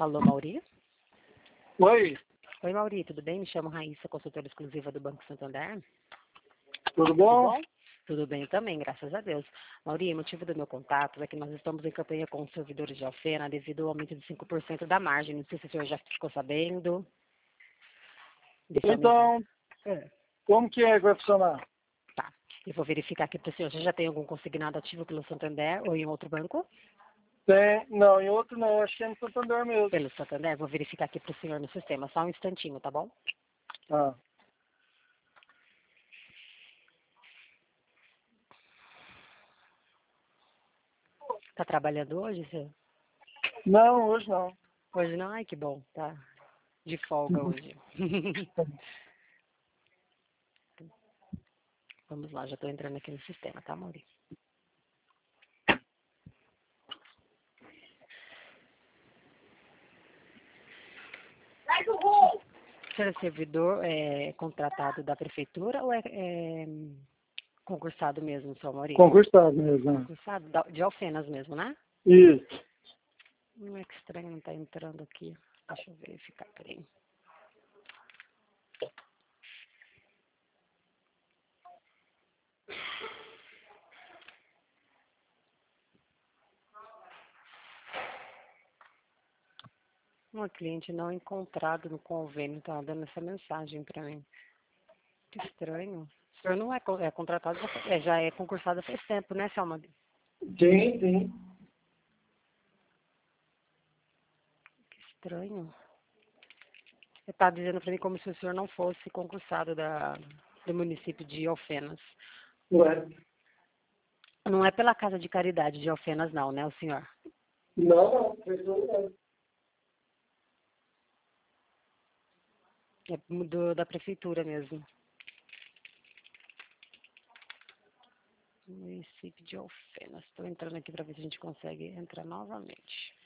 Alô, Mauri? Oi, Oi, Mauri, tudo bem? Me chamo Raíssa, consultora exclusiva do Banco Santander. tudo bom? Tudo bem também, graças a Deus. Mauri, o motivo do meu contato é que nós estamos em campanha com os servidores de Alfena devido ao aumento de 5% da margem. Não sei se o senhor já ficou sabendo desse aumento. Então, como que é que vai funcionar? Tá. Eu vou verificar aqui para o senhor. Você já tem algum consignado ativo pelo Santander ou em outro banco? Tem, não, em outro não, acho que é no Santander mesmo. Pelo Santander? Vou verificar aqui para o senhor no sistema. Só um instantinho, tá bom? Ah, Tá trabalhando hoje, senhor? não, hoje não. Hoje não? Ai, que bom. Tá de folga hoje. Vamos lá, já estou entrando aqui no sistema, tá, Mauri? O senhor é servidor contratado da prefeitura ou é concursado mesmo, seu Mauri? Concursado mesmo, né? Concursado de Alfenas mesmo, né? Isso. Não é que estranho, não tá entrando aqui. Deixa eu verificar, peraí. Um cliente não encontrado no convênio, tá dando essa mensagem para mim. Que estranho. O senhor não é contratado, já é concursado faz tempo, né, seu Mauri? Sim. Que estranho. Você está dizendo para mim como se o senhor não fosse concursado do município de Alfenas. Ué, Não é pela Casa de Caridade de Alfenas, não, né, o senhor? não, É da prefeitura mesmo. Município de Alfenas. Estou entrando aqui para ver se a gente consegue entrar novamente.